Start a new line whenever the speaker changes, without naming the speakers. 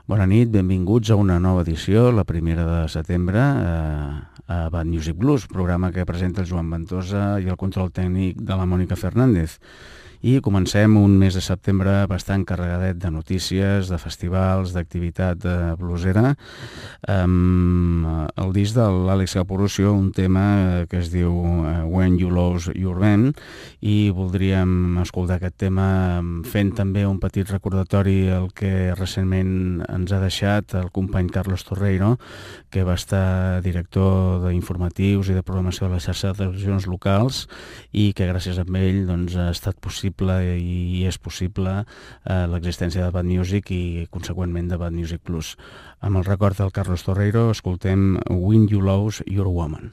Bona nit, benvinguts a una nova edició, la primera de setembre, a Bad Music Blues, programa que presenta el Joan Ventosa i el control tècnic de la Mònica Fernández. I comencem un mes de setembre bastant carregadet de notícies, de festivals, d'activitat bluesera, amb el disc de l'Àlex Capurrucio, un tema que es diu When You Lose Your Band, i voldríem escoltar aquest tema fent també un petit recordatori el que recentment ens ha deixat el company Carlos Torreiro, que va estar director d'informatius i de programació de la xarxa de televisions locals i que gràcies a ell doncs, ha estat possible i és possible l'existència de Bad Music i conseqüentment de Bad Music Plus. Amb el record del Carlos Torreiro escoltem When You Lose Your Woman.